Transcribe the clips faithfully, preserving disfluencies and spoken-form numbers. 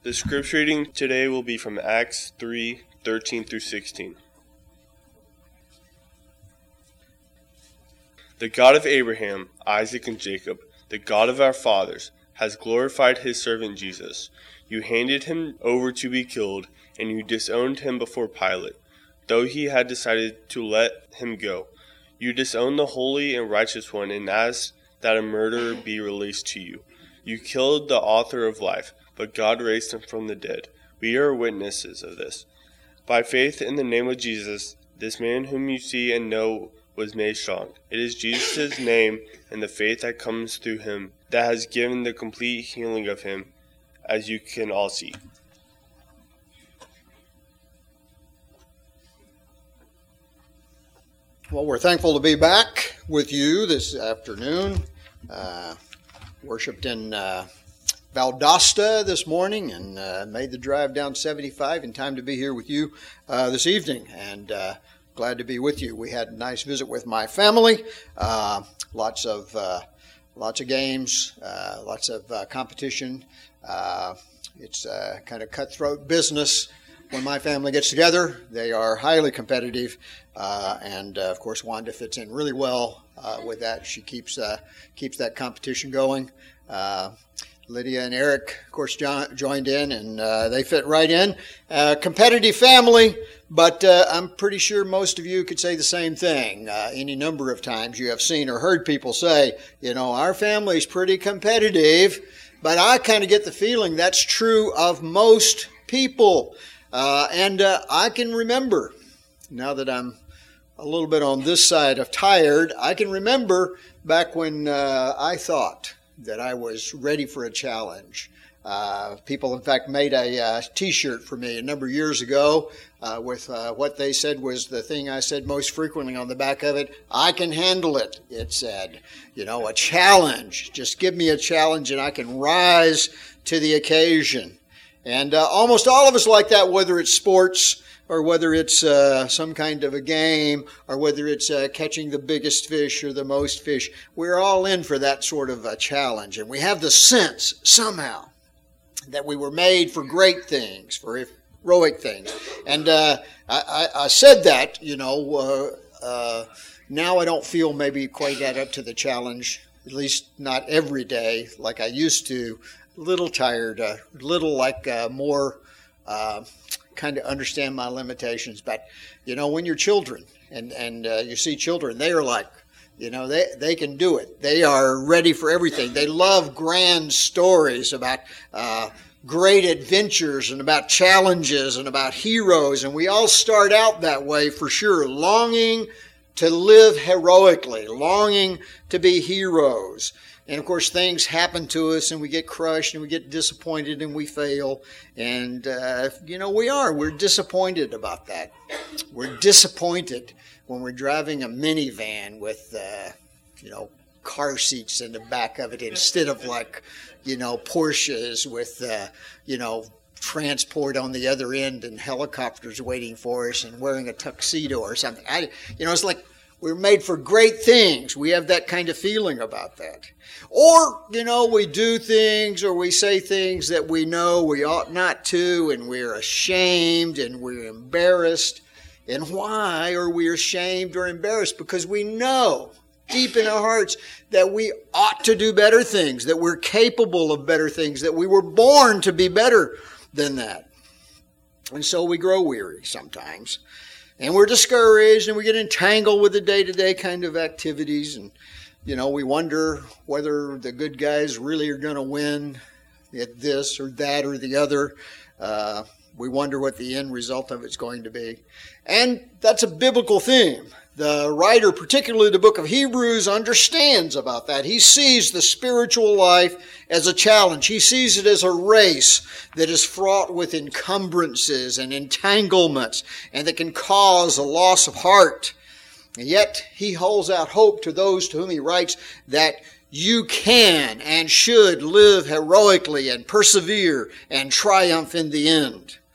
The scripture reading today will be from Acts three, thirteen through sixteen. The God of Abraham, Isaac, and Jacob, the God of our fathers, has glorified his servant Jesus. You handed him over to be killed, and you disowned him before Pilate, though he had decided to let him go. You disowned the holy and righteous one and asked that a murderer be released to you. You killed the author of life, but God raised him from the dead. We are witnesses of this. By faith in the name of Jesus, this man whom you see and know was made strong. It is Jesus' name and the faith that comes through him that has given the complete healing of him, as you can all see. Well, we're thankful to be back with you this afternoon. Uh, worshipped in uh, Valdosta this morning and uh, made the drive down seventy-five in time to be here with you uh, this evening. And uh, glad to be with you. We had a nice visit with my family. Uh, lots of uh, lots of games, uh, lots of uh, competition. Uh, it's a kind of cutthroat business. When my family gets together, they are highly competitive, uh, and uh, of course Wanda fits in really well uh, with that. She keeps uh, keeps that competition going. Uh, Lydia and Eric, of course, jo- joined in, and uh, they fit right in. Uh, competitive family, but uh, I'm pretty sure most of you could say the same thing. Uh, any number of times you have seen or heard people say, you know, our family's pretty competitive, but I kind of get the feeling that's true of most people. Uh, and uh, I can remember, now that I'm a little bit on this side of tired, I can remember back when uh, I thought that I was ready for a challenge. Uh, people, in fact, made a uh, T-shirt for me a number of years ago uh, with uh, what they said was the thing I said most frequently on the back of it. I can handle it, it said. You know, a challenge. Just give me a challenge and I can rise to the occasion. And uh, almost all of us like that, whether it's sports or whether it's uh, some kind of a game or whether it's uh, catching the biggest fish or the most fish. We're all in for that sort of a challenge. And we have the sense somehow that we were made for great things, for heroic things. And uh, I, I, I said that, you know, uh, uh, now I don't feel maybe quite that up to the challenge, at least not every day like I used to. A little tired, a little like uh, more uh, kind of understand my limitations. But, you know, when you're children and, and uh, you see children, they are like, you know, they, they can do it. They are ready for everything. They love grand stories about uh, great adventures and about challenges and about heroes. And we all start out that way for sure, longing to live heroically, longing to be heroes. And, of course, things happen to us, and we get crushed, and we get disappointed, and we fail. And, uh, you know, we are. We're disappointed about that. We're disappointed when we're driving a minivan with, uh, you know, car seats in the back of it instead of, like, you know, Porsches with, uh, you know, transport on the other end and helicopters waiting for us and wearing a tuxedo or something. I, you know, it's like, we're made for great things. We have that kind of feeling about that. Or, you know, we do things or we say things that we know we ought not to, and we're ashamed and we're embarrassed. And why are we ashamed or embarrassed? Because we know deep in our hearts that we ought to do better things, that we're capable of better things, that we were born to be better than that. And so we grow weary sometimes. And we're discouraged and we get entangled with the day-to-day kind of activities. And, you know, we wonder whether the good guys really are going to win at this or that or the other. Uh, we wonder what the end result of it's going to be. And that's a biblical theme. The writer, particularly the book of Hebrews, understands about that. He sees the spiritual life as a challenge. He sees it as a race that is fraught with encumbrances and entanglements and that can cause a loss of heart. And yet he holds out hope to those to whom he writes that you can and should live heroically and persevere and triumph in the end.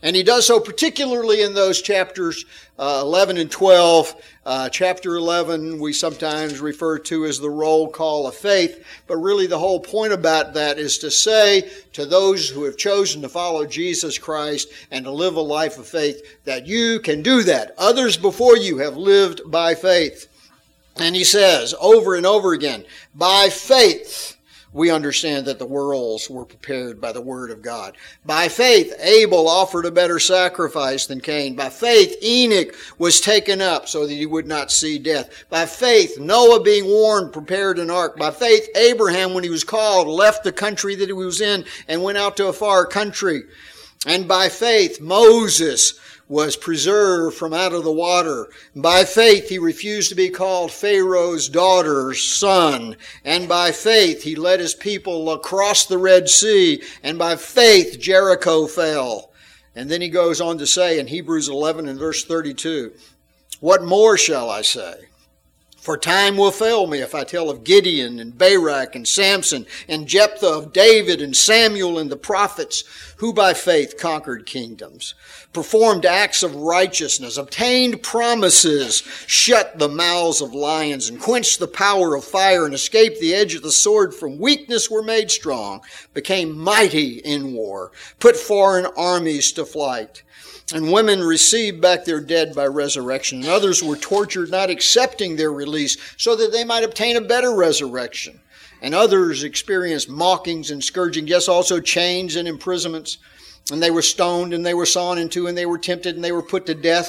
And he does so particularly in those chapters uh, eleven and twelve. Uh, chapter eleven we sometimes refer to as the roll call of faith. But really the whole point about that is to say to those who have chosen to follow Jesus Christ and to live a life of faith that you can do that. Others before you have lived by faith. And he says over and over again, by faith we understand that the worlds were prepared by the word of God. By faith, Abel offered a better sacrifice than Cain. By faith, Enoch was taken up so that he would not see death. By faith, Noah being warned prepared an ark. By faith, Abraham, when he was called, left the country that he was in and went out to a far country. And by faith, Moses was preserved from out of the water. By faith, he refused to be called Pharaoh's daughter's son. And by faith, he led his people across the Red Sea. And by faith, Jericho fell. And then he goes on to say in Hebrews eleven and verse thirty-two, what more shall I say? For time will fail me if I tell of Gideon and Barak and Samson and Jephthah, of David and Samuel and the prophets, who by faith conquered kingdoms, performed acts of righteousness, obtained promises, shut the mouths of lions, and quenched the power of fire, and escaped the edge of the sword, from weakness were made strong, became mighty in war, put foreign armies to flight. And women received back their dead by resurrection. And others were tortured, not accepting their release, so that they might obtain a better resurrection. And others experienced mockings and scourging, yes, also chains and imprisonments. And they were stoned, and they were sawn in two, and they were tempted, and they were put to death.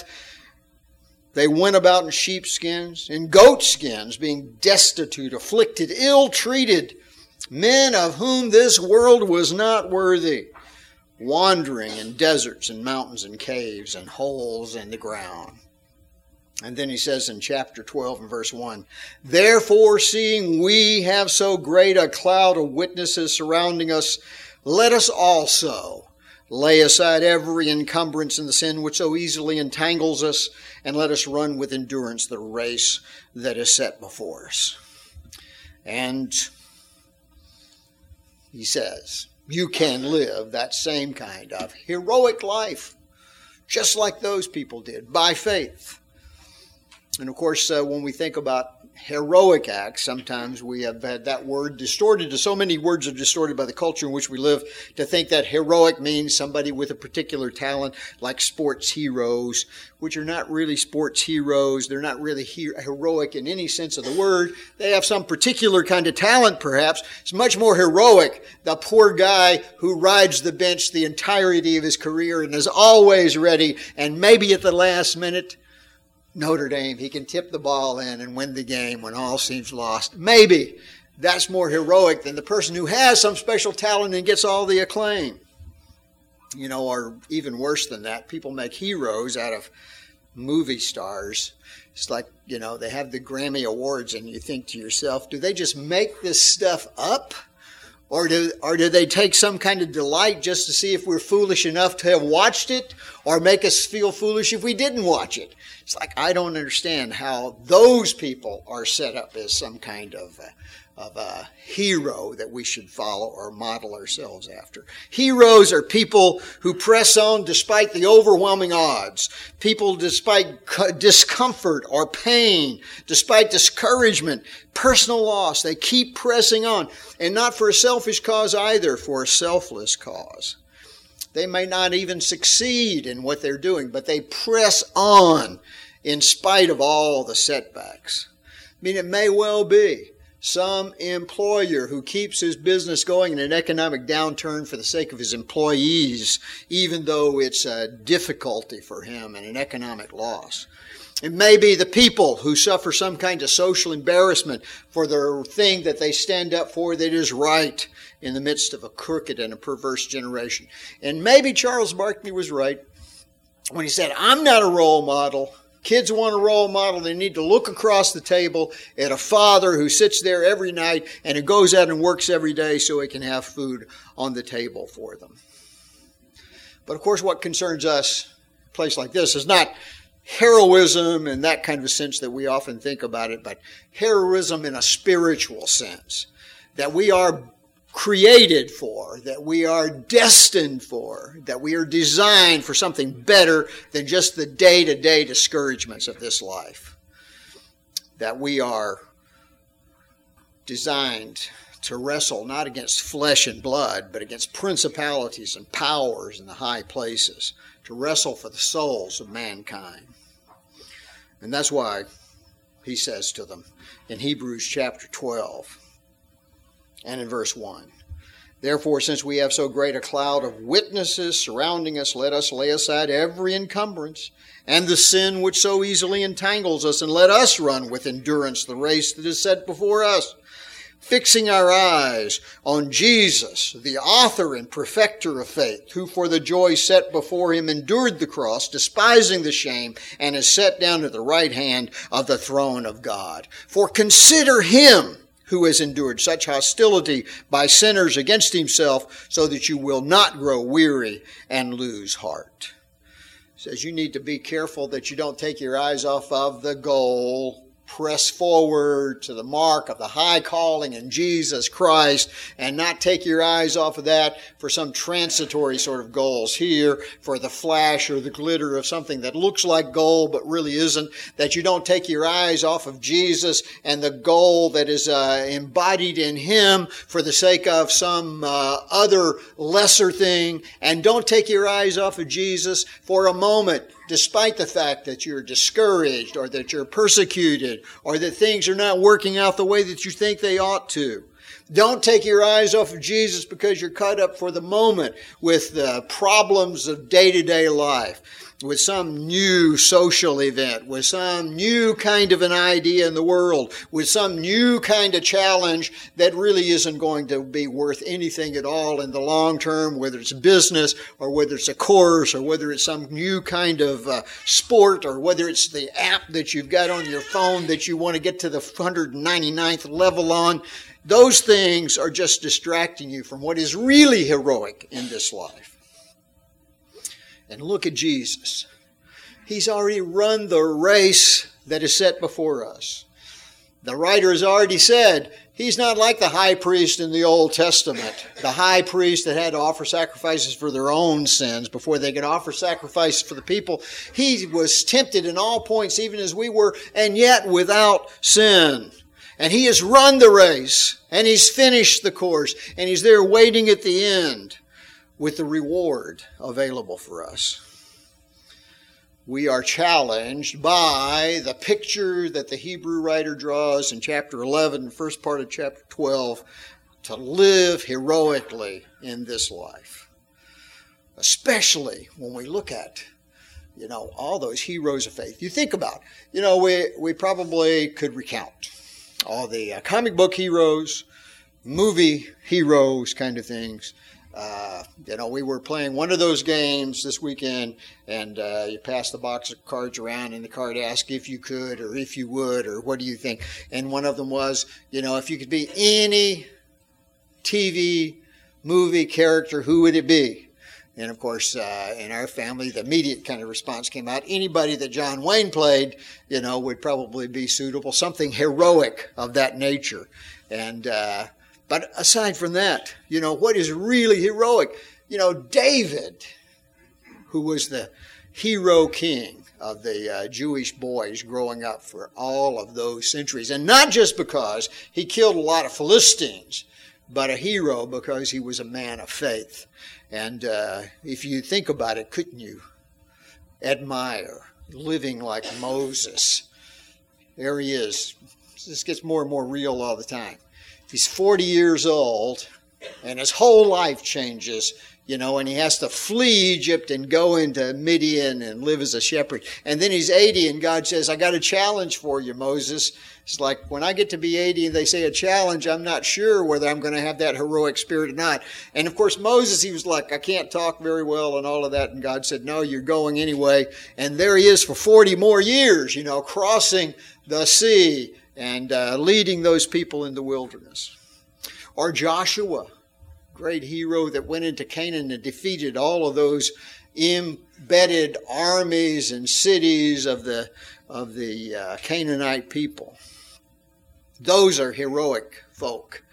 They went about in sheepskins, in goatskins, being destitute, afflicted, ill-treated, men of whom this world was not worthy, wandering in deserts and mountains and caves and holes in the ground. And then he says in chapter twelve and verse one, therefore, seeing we have so great a cloud of witnesses surrounding us, let us also lay aside every encumbrance and the sin which so easily entangles us, and let us run with endurance the race that is set before us. And he says, you can live that same kind of heroic life, just like those people did, by faith. And of course, uh, when we think about heroic acts, sometimes we have had that word distorted. To so many words are distorted by the culture in which we live, to think that heroic means somebody with a particular talent, like sports heroes, which are not really sports heroes. They're not really he- heroic in any sense of the word. They have some particular kind of talent, perhaps. It's much more heroic, the poor guy who rides the bench the entirety of his career and is always ready, and maybe at the last minute, Notre Dame, he can tip the ball in and win the game when all seems lost. Maybe that's more heroic than the person who has some special talent and gets all the acclaim. You know, or even worse than that, people make heroes out of movie stars. It's like, you know, they have the Grammy Awards and you think to yourself, do they just make this stuff up? Or do, or do they take some kind of delight just to see if we're foolish enough to have watched it, or make us feel foolish if we didn't watch it? It's like, I don't understand how those people are set up as some kind of a, of a hero that we should follow or model ourselves after. Heroes are people who press on despite the overwhelming odds. People despite discomfort or pain, despite discouragement, personal loss. They keep pressing on. And not for a selfish cause either, for a selfless cause. They may not even succeed in what they're doing, but they press on in spite of all the setbacks. I mean, it may well be some employer who keeps his business going in an economic downturn for the sake of his employees, even though it's a difficulty for him and an economic loss. It may be the people who suffer some kind of social embarrassment for the thing that they stand up for that is right in the midst of a crooked and a perverse generation. And maybe Charles Barkley was right when he said, I'm not a role model. Kids want a role model. They need to look across the table at a father who sits there every night and who goes out and works every day so he can have food on the table for them. But of course, what concerns us, a place like this, is not heroism in that kind of a sense that we often think about it, but heroism in a spiritual sense. That we are created for, that we are destined for, that we are designed for something better than just the day-to-day discouragements of this life. That we are designed to wrestle not against flesh and blood, but against principalities and powers in the high places, to wrestle for the souls of mankind. And that's why he says to them in Hebrews chapter twelve, and in verse one, therefore, since we have so great a cloud of witnesses surrounding us, let us lay aside every encumbrance and the sin which so easily entangles us, and let us run with endurance the race that is set before us, fixing our eyes on Jesus, the author and perfecter of faith, who for the joy set before him endured the cross, despising the shame, and is set down at the right hand of the throne of God. For consider him who has endured such hostility by sinners against himself, so that you will not grow weary and lose heart. He says you need to be careful that you don't take your eyes off of the goal. Press forward to the mark of the high calling in Jesus Christ, and not take your eyes off of that for some transitory sort of goals here, for the flash or the glitter of something that looks like gold but really isn't. That you don't take your eyes off of Jesus and the goal that is uh, embodied in him for the sake of some uh, other lesser thing. And don't take your eyes off of Jesus for a moment, despite the fact that you're discouraged or that you're persecuted or that things are not working out the way that you think they ought to. Don't take your eyes off of Jesus because you're caught up for the moment with the problems of day-to-day life, with some new social event, with some new kind of an idea in the world, with some new kind of challenge that really isn't going to be worth anything at all in the long term, whether it's business or whether it's a course or whether it's some new kind of uh, sport or whether it's the app that you've got on your phone that you want to get to the one hundred ninety-ninth level on. Those things are just distracting you from what is really heroic in this life. And look at Jesus. He's already run the race that is set before us. The writer has already said he's not like the high priest in the Old Testament, the high priest that had to offer sacrifices for their own sins before they could offer sacrifices for the people. He was tempted in all points, even as we were, and yet without sin. And he has run the race, and he's finished the course, and he's there waiting at the end with the reward available for us. We are challenged by the picture that the Hebrew writer draws in chapter eleven, the first part of chapter twelve, to live heroically in this life. Especially when we look at, you know, all those heroes of faith. You think about, you know, we, we probably could recount all the uh, comic book heroes, movie heroes kind of things. Uh, you know, we were playing one of those games this weekend, and uh, you pass the box of cards around, and the card asked if you could or if you would or what do you think. And one of them was, you know, if you could be any T V movie character, who would it be? And of course, uh, in our family, the immediate kind of response came out, anybody that John Wayne played, you know, would probably be suitable, something heroic of that nature. And, uh, but aside from that, you know, what is really heroic? You know, David, who was the hero king of the uh, Jewish boys growing up for all of those centuries. And not just because he killed a lot of Philistines, but a hero because he was a man of faith. And uh, if you think about it, couldn't you admire living like Moses? There he is. This gets more and more real all the time. He's forty years old, and his whole life changes, you know, and he has to flee Egypt and go into Midian and live as a shepherd. And then he's eighty, and God says, I got a challenge for you, Moses. It's like, when I get to be eighty and they say a challenge, I'm not sure whether I'm going to have that heroic spirit or not. And of course, Moses, he was like, I can't talk very well and all of that. And God said, no, you're going anyway. And there he is for forty more years, you know, crossing the sea and uh, leading those people in the wilderness. Or Joshua, great hero that went into Canaan and defeated all of those embedded armies and cities of the of the uh, Canaanite people. Those are heroic folk.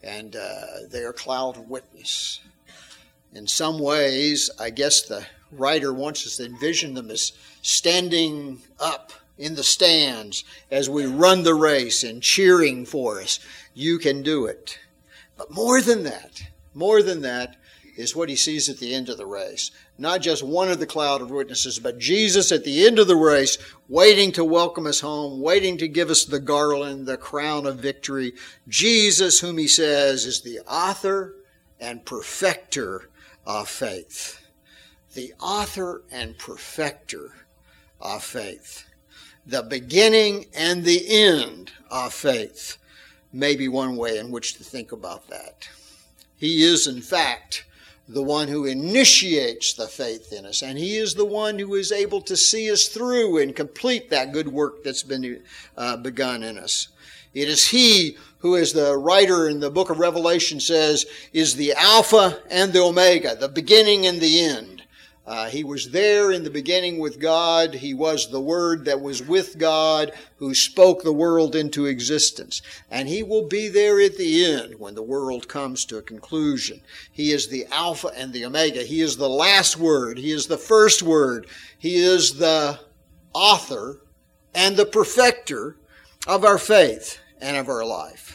and uh, they are a cloud of witness. In some ways, I guess the writer wants us to envision them as standing up in the stands as we run the race and cheering for us. You can do it. But more than that, more than that is what he sees at the end of the race. Not just one of the cloud of witnesses, but Jesus at the end of the race, waiting to welcome us home, waiting to give us the garland, the crown of victory. Jesus, whom he says is the author and perfecter of faith. The author and perfecter of faith. The beginning and the end of faith may be one way in which to think about that. He is, in fact, the one who initiates the faith in us, and he is the one who is able to see us through and complete that good work that's been uh, begun in us. It is he who, as the writer in the book of Revelation says, is the Alpha and the Omega, the beginning and the end. Uh, he was there in the beginning with God. He was the Word that was with God, who spoke the world into existence. And he will be there at the end when the world comes to a conclusion. He is the Alpha and the Omega. He is the last word. He is the first word. He is the author and the perfecter of our faith and of our life.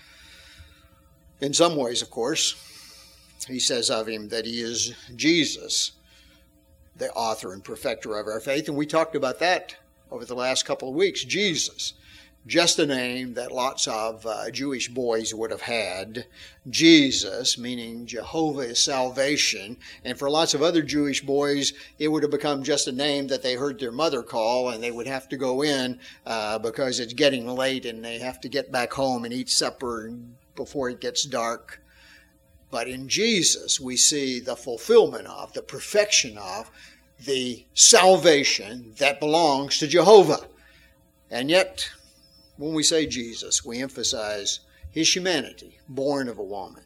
In some ways, of course, he says of him that he is Jesus, the author and perfecter of our faith. And we talked about that over the last couple of weeks. Jesus, just a name that lots of uh, Jewish boys would have had. Jesus, meaning Jehovah is salvation. And for lots of other Jewish boys, it would have become just a name that they heard their mother call, and they would have to go in uh, because it's getting late and they have to get back home and eat supper before it gets dark. But in Jesus, we see the fulfillment of, the perfection of, the salvation that belongs to Jehovah. And yet, when we say Jesus, we emphasize his humanity, born of a woman.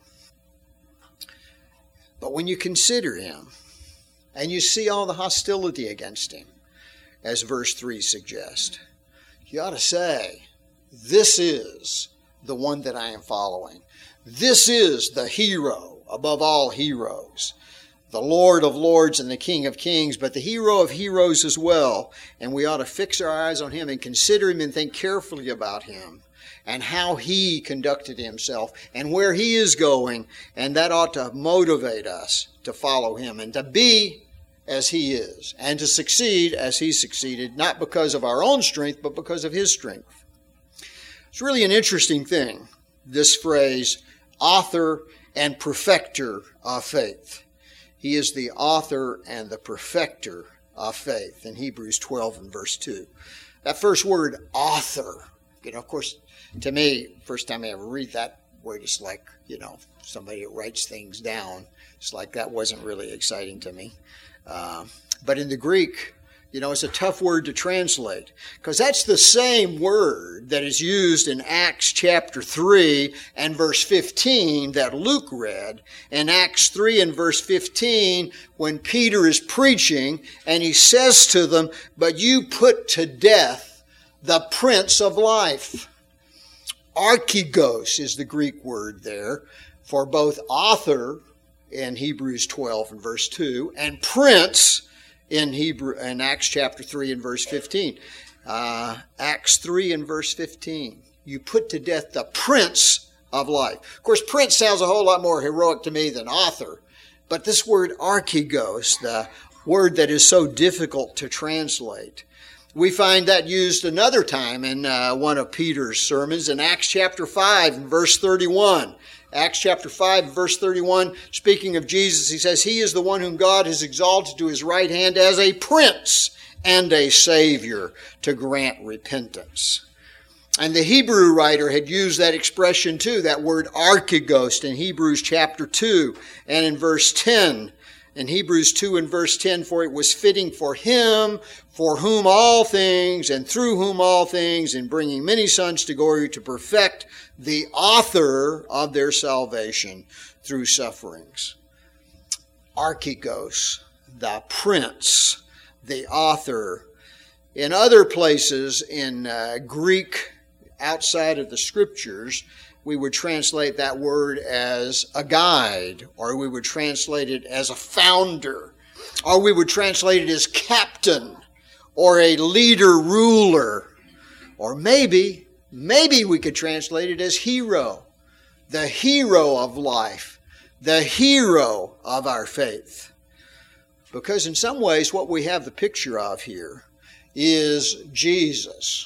But when you consider him, and you see all the hostility against him, as verse three suggests, you ought to say, this is the one that I am following. This is the hero above all heroes, the Lord of lords and the King of kings, but the hero of heroes as well. And we ought to fix our eyes on him and consider him and think carefully about him and how he conducted himself and where he is going. And that ought to motivate us to follow him and to be as he is and to succeed as he succeeded, not because of our own strength, but because of his strength. It's really an interesting thing, this phrase, author and perfecter of faith. He is the author and the perfecter of faith in Hebrews twelve and verse two. That first word, author, you know, of course, to me, first time I ever read that word, it's like, you know, somebody that writes things down. It's like that wasn't really exciting to me. Uh, but in the Greek, you know, it's a tough word to translate because that's the same word that is used in Acts chapter three and verse fifteen that Luke read. In Acts three and verse fifteen, when Peter is preaching and he says to them, "But you put to death the Prince of Life." Archegos is the Greek word there for both author in Hebrews twelve and verse two and prince in Hebrew in Acts chapter three and verse fifteen. Uh, Acts three and verse fifteen. You put to death the Prince of Life. Of course, prince sounds a whole lot more heroic to me than author. But this word archegos, the word that is so difficult to translate, we find that used another time in uh, one of Peter's sermons in Acts chapter five and verse thirty-one. Acts chapter five, verse thirty-one, speaking of Jesus, he says, "He is the one whom God has exalted to his right hand as a prince and a savior to grant repentance." And the Hebrew writer had used that expression too, that word archegos in Hebrews chapter two and in verse ten. In Hebrews two and verse ten, "For it was fitting for him, for whom all things and through whom all things, in bringing many sons to glory, to perfect the author of their salvation through sufferings." Archegos, the prince, the author. In other places in uh, Greek outside of the scriptures, we would translate that word as a guide, or we would translate it as a founder, or we would translate it as captain, or a leader, ruler, or maybe, maybe we could translate it as hero, the hero of life, the hero of our faith. Because in some ways what we have the picture of here is Jesus,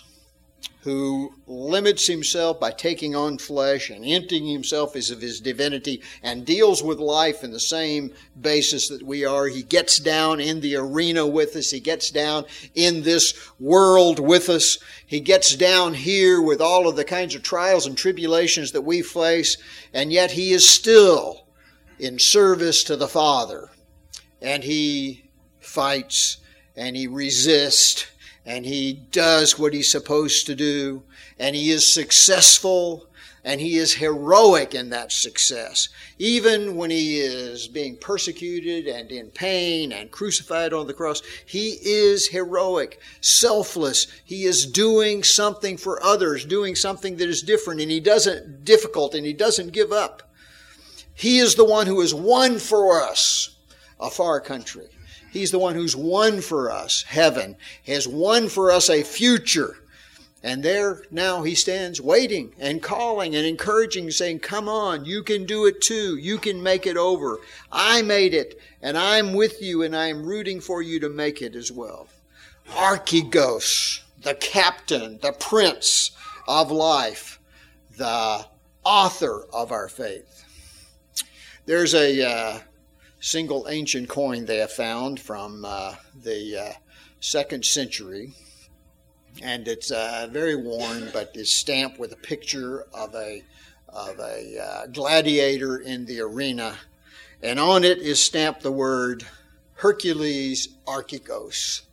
who limits himself by taking on flesh and emptying himself as of his divinity and deals with life in the same basis that we are. He gets down in the arena with us. He gets down in this world with us. He gets down here with all of the kinds of trials and tribulations that we face, and yet he is still in service to the Father. And he fights and he resists and he does what he's supposed to do, and he is successful, and he is heroic in that success. Even when he is being persecuted and in pain and crucified on the cross, he is heroic, selfless. He is doing something for others, doing something that is different, and he doesn't difficult, and he doesn't give up. He is the one who has won for us a far country. He's the one who's won for us heaven, has won for us a future. And there now he stands waiting and calling and encouraging, saying, come on, you can do it too. You can make it over. I made it, and I'm with you, and I'm rooting for you to make it as well. Archegos, the captain, the prince of life, the author of our faith. There's a... Uh, single ancient coin they have found from uh, the uh, second century. And it's uh, very worn, but is stamped with a picture of a, of a uh, gladiator in the arena. And on it is stamped the word Hercules Archegos.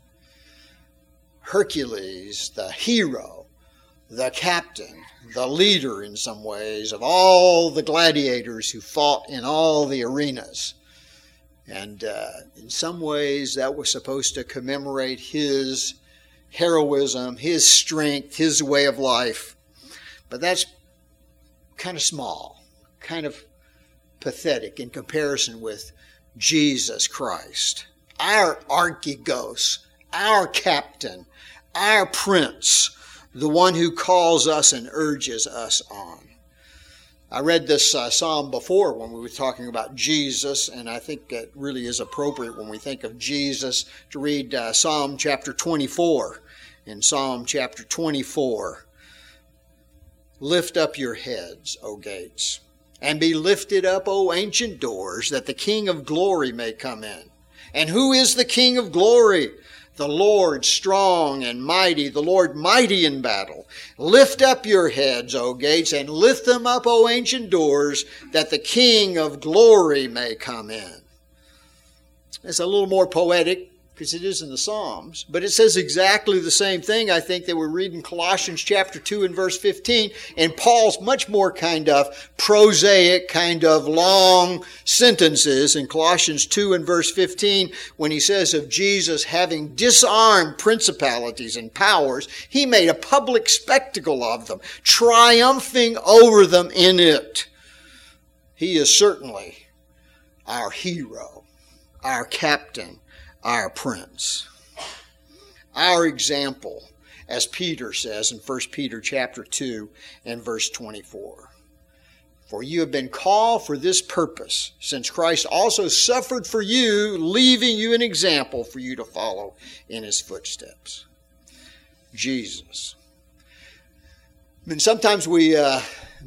Hercules, the hero, the captain, the leader in some ways of all the gladiators who fought in all the arenas. And uh, in some ways, that was supposed to commemorate his heroism, his strength, his way of life. But that's kind of small, kind of pathetic in comparison with Jesus Christ, our Archegos, our captain, our prince, the one who calls us and urges us on. I read this uh, psalm before when we were talking about Jesus, and I think it really is appropriate when we think of Jesus to read uh, Psalm chapter twenty-four. In Psalm chapter twenty-four, lift up your heads, O gates, and be lifted up, O ancient doors, that the King of glory may come in. And who is the King of glory? The Lord strong and mighty, the Lord mighty in battle. Lift up your heads, O gates, and lift them up, O ancient doors, that the King of glory may come in. It's a little more poetic, because it is in the Psalms, but it says exactly the same thing, I think, that we're reading Colossians chapter two and verse fifteen, and Paul's much more kind of prosaic, kind of long sentences in Colossians two and verse fifteen, when he says of Jesus having disarmed principalities and powers, he made a public spectacle of them, triumphing over them in it. He is certainly our hero, our captain, our prince, our example, as Peter says in First Peter chapter two and verse twenty-four. For you have been called for this purpose, since Christ also suffered for you, leaving you an example for you to follow in his footsteps. Jesus. I mean, sometimes we uh,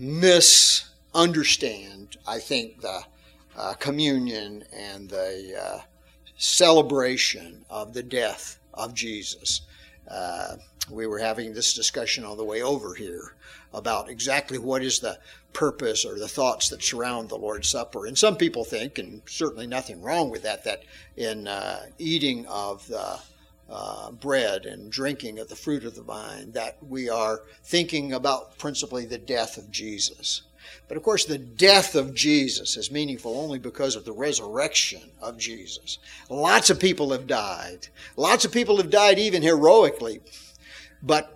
misunderstand, I think, the uh, communion and the uh, celebration of the death of Jesus. Uh, we were having this discussion on the way over here about exactly what is the purpose or the thoughts that surround the Lord's Supper. And some people think, and certainly nothing wrong with that, that in uh, eating of the uh, bread and drinking of the fruit of the vine, that we are thinking about principally the death of Jesus. But of course, the death of Jesus is meaningful only because of the resurrection of Jesus. Lots of people have died. Lots of people have died even heroically. But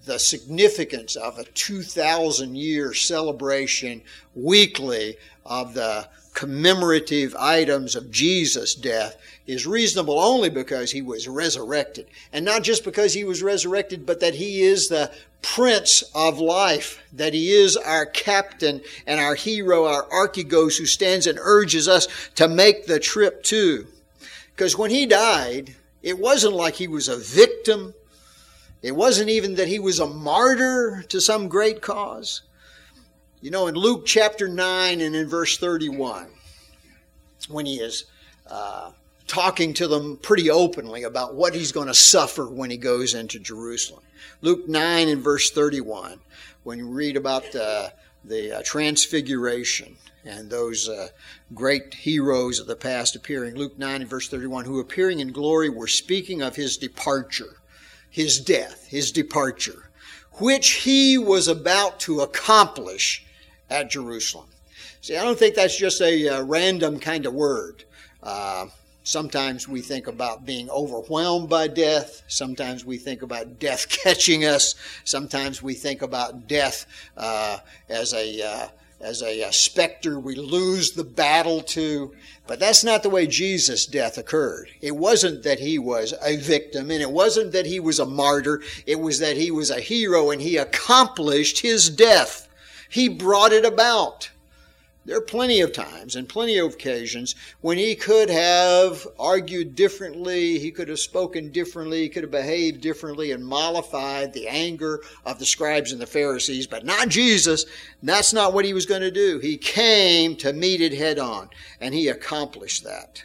the significance of a two thousand year celebration weekly of the commemorative items of Jesus' death is reasonable only because he was resurrected. And not just because he was resurrected, but that he is the Prince of life, that he is our captain and our hero, our archegos, who stands and urges us to make the trip too. Because when he died, it wasn't like he was a victim. It wasn't even that he was a martyr to some great cause. You know, in Luke chapter nine and in verse thirty-one, when he is uh, talking to them pretty openly about what he's going to suffer when he goes into Jerusalem. Luke nine and verse thirty-one, when you read about the, the uh, transfiguration and those uh, great heroes of the past appearing. Luke nine and verse thirty-one, who appearing in glory were speaking of his departure, his death, his departure, which he was about to accomplish at Jerusalem. See, I don't think that's just a uh, random kind of word. Uh, sometimes we think about being overwhelmed by death. Sometimes we think about death catching us. Sometimes we think about death uh, as a uh, as a, a specter we lose the battle to. But that's not the way Jesus' death occurred. It wasn't that he was a victim, and it wasn't that he was a martyr. It was that he was a hero, and he accomplished his death. He brought it about. There are plenty of times and plenty of occasions when he could have argued differently, he could have spoken differently, he could have behaved differently and mollified the anger of the scribes and the Pharisees, but not Jesus. That's not what he was going to do. He came to meet it head on, and he accomplished that.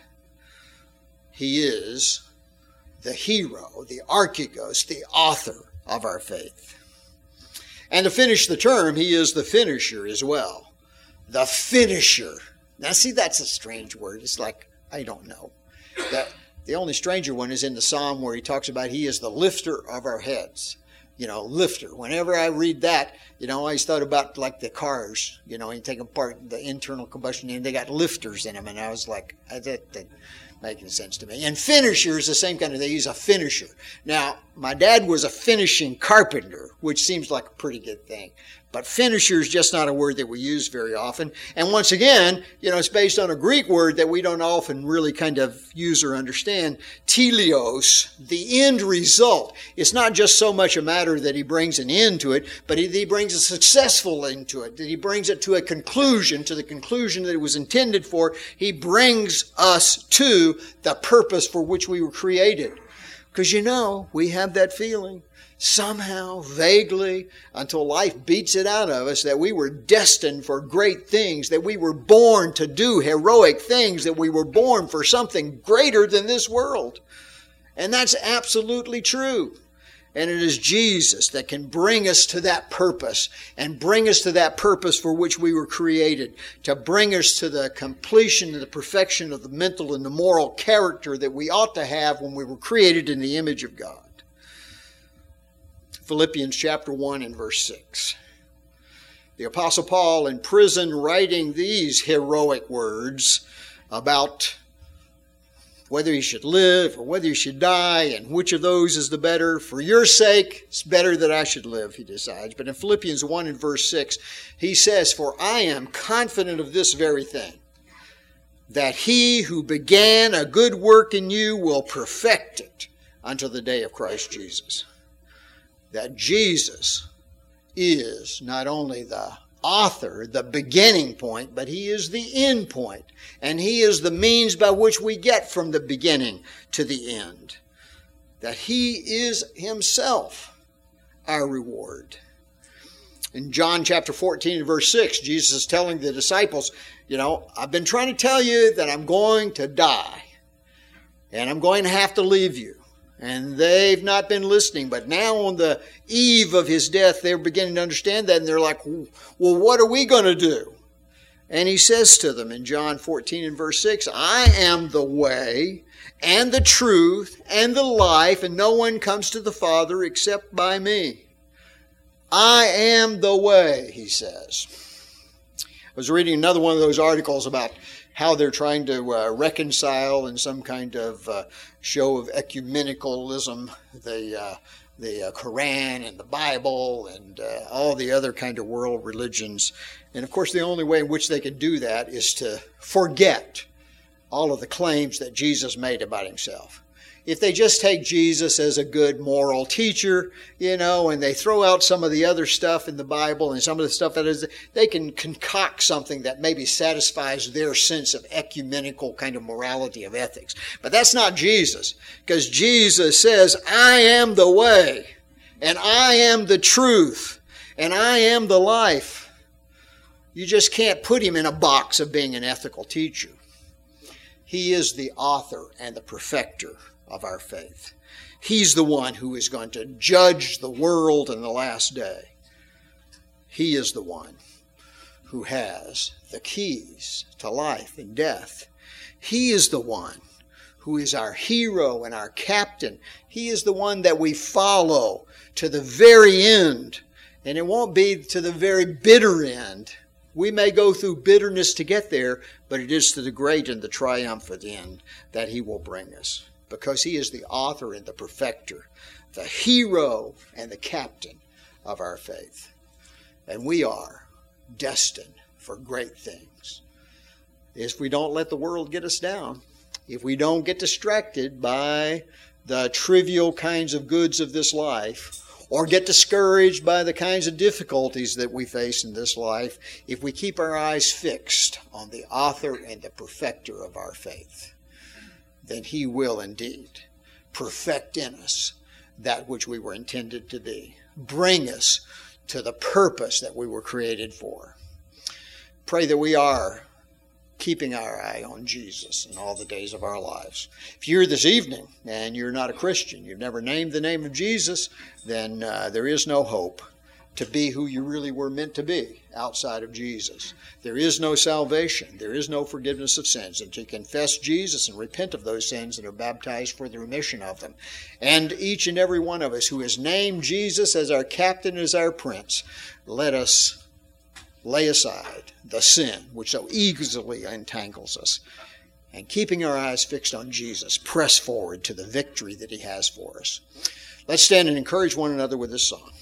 He is the hero, the archegos, the author of our faith. And to finish the term, he is the finisher as well. The finisher. Now see, that's a strange word. It's like, I don't know. That, the only stranger one is in the Psalm where he talks about he is the lifter of our heads. You know, lifter. Whenever I read that, you know, I always thought about like the cars, you know, you take apart the internal combustion engine, they got lifters in them. And I was like, that, that making sense to me. And finisher is the same kind of thing. He's a finisher. Now, my dad was a finishing carpenter, which seems like a pretty good thing. But finisher is just not a word that we use very often. And once again, you know, it's based on a Greek word that we don't often really kind of use or understand. Teleos, the end result. It's not just so much a matter that he brings an end to it, but he, he brings a successful end to it. That he brings it to a conclusion, to the conclusion that it was intended for. He brings us to the purpose for which we were created. Because, you know, we have that feeling. Somehow, vaguely, until life beats it out of us, that we were destined for great things, that we were born to do heroic things, that we were born for something greater than this world. And that's absolutely true. And it is Jesus that can bring us to that purpose, and bring us to that purpose for which we were created, to bring us to the completion and the perfection of the mental and the moral character that we ought to have when we were created in the image of God. Philippians chapter one and verse six. The Apostle Paul in prison writing these heroic words about whether he should live or whether he should die and which of those is the better. For your sake, it's better that I should live, he decides. But in Philippians one and verse six, he says, for I am confident of this very thing, that he who began a good work in you will perfect it until the day of Christ Jesus. That Jesus is not only the author, the beginning point, but he is the end point. And he is the means by which we get from the beginning to the end. That he is himself our reward. In John chapter fourteen and verse six, Jesus is telling the disciples, you know, I've been trying to tell you that I'm going to die. And I'm going to have to leave you. And they've not been listening. But now on the eve of his death, they're beginning to understand that. And they're like, well, what are we going to do? And he says to them in John fourteen and verse six, I am the way and the truth and the life, and no one comes to the Father except by me. I am the way, he says. I was reading another one of those articles about how they're trying to uh, reconcile in some kind of uh, show of ecumenicalism the uh, the uh, Quran and the Bible and uh, all the other kind of world religions. And of course, the only way in which they could do that is to forget all of the claims that Jesus made about himself. If they just take Jesus as a good moral teacher, you know, and they throw out some of the other stuff in the Bible and some of the stuff that is, they can concoct something that maybe satisfies their sense of ecumenical kind of morality of ethics. But that's not Jesus, because Jesus says, I am the way, and I am the truth, and I am the life. You just can't put him in a box of being an ethical teacher. He is the author and the perfecter of our faith. He's the one who is going to judge the world in the last day. He is the one who has the keys to life and death. He is the one who is our hero and our captain. He is the one that we follow to the very end. And it won't be to the very bitter end. We may go through bitterness to get there, but it is to the great and the triumphant end that he will bring us. Because he is the author and the perfecter, the hero and the captain of our faith. And we are destined for great things. If we don't let the world get us down, if we don't get distracted by the trivial kinds of goods of this life, or get discouraged by the kinds of difficulties that we face in this life, if we keep our eyes fixed on the author and the perfecter of our faith, then he will indeed perfect in us that which we were intended to be. Bring us to the purpose that we were created for. Pray that we are keeping our eye on Jesus in all the days of our lives. If you're here this evening and you're not a Christian, you've never named the name of Jesus, then uh, there is no hope to be who you really were meant to be outside of Jesus. There is no salvation. There is no forgiveness of sins. And to confess Jesus and repent of those sins and are baptized for the remission of them. And each and every one of us who has named Jesus as our captain, as our prince, let us lay aside the sin which so easily entangles us. And keeping our eyes fixed on Jesus, press forward to the victory that he has for us. Let's stand and encourage one another with this song.